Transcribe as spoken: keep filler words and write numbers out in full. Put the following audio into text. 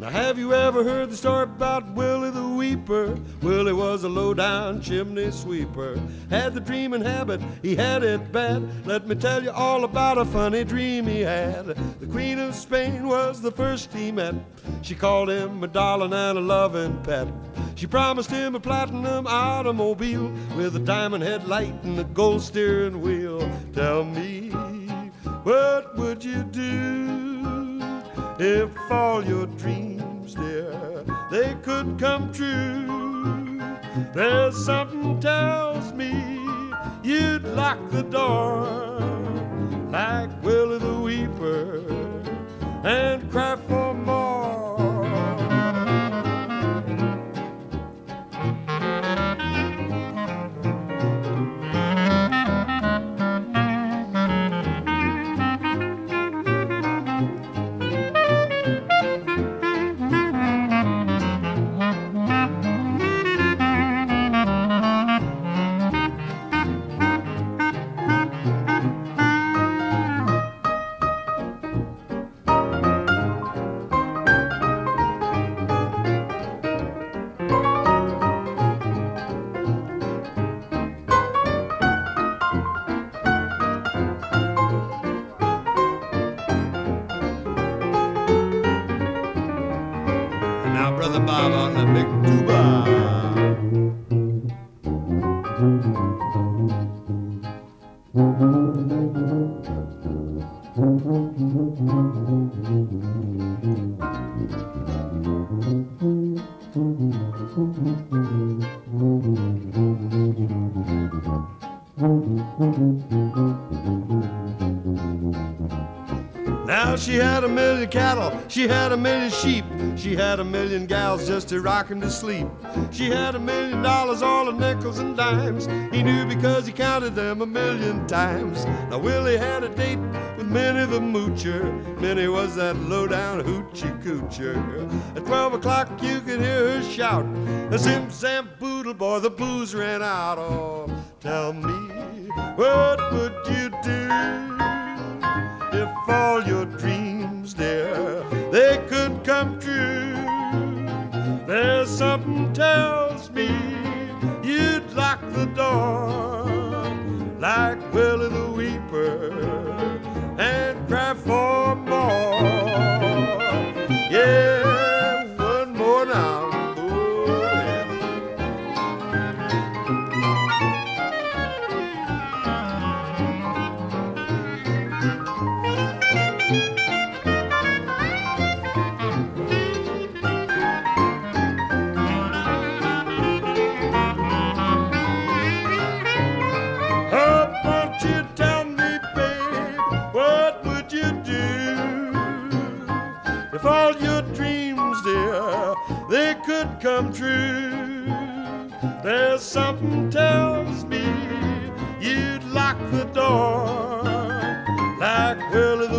Now have you ever heard the story about Willie the Weeper? Willie was a low-down chimney sweeper, had the dreaming habit, he had it bad. Let me tell you all about a funny dream he had. The Queen of Spain was the first he met. She called him a darling and a loving pet. She promised him a platinum automobile with a diamond headlight and a gold steering wheel. Tell me, what would you do if all your dreams, dear, they could come true? There's something tells me you'd lock the door like Willie the Weeper and cry for more. Brother Bob on the big tuba. Now she had a million cattle, she had a million sheep, she had a million gals just to rock him to sleep. She had a million dollars, all in nickels and dimes. He knew because he counted them a million times. Now Willie had a date with Minnie the Moocher. Minnie was that low-down hoochie coocher. At twelve o'clock you could hear her shout, a sim sam boodle boy, the booze ran out. Oh, tell me, what would you do if all your dreams, dear, they could come true? There's something tells me you'd lock the door like Willie the Weeper and cry for more. Yeah, one more now. If all your dreams, dear, they could come true, there's something tells me you'd lock the door like Willie